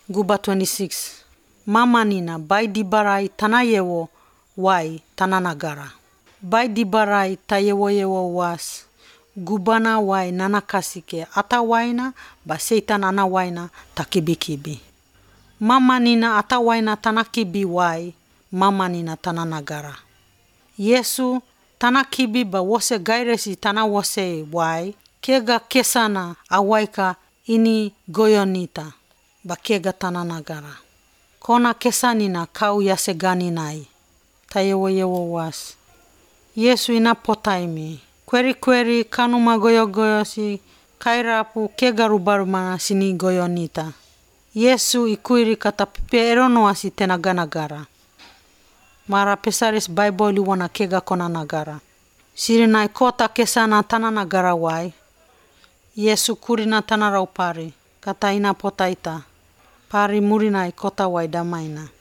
Guba 26. Mama nina bai dibarai tana yewo wai tana nagara. Bai dibarai ta yewo was gubana wai nana kasike ata waina ba seitan ana waina ta kibi. Mama nina ata waina tana kibi wai mama nina tana nagara. Yesu tana kibi ba wose gairesi tana wose wai kega kesana awaika ini goyonita ba kega tana nagara. Kona kesanina kau yase ganinai ta yewo was. Yesu ina potaimi kweri kanuma goyosi kairapu kega rubarumana sini goyonita. Yesu ikuiri kata pipe eronoasi tena ganagara. Mara pesaris Bible wana kega kona nagara. Sirinai kota kesana tana nagara wai. Yesu kurina tana raupari kata ina potaita. Pari murinai kota wai damaina.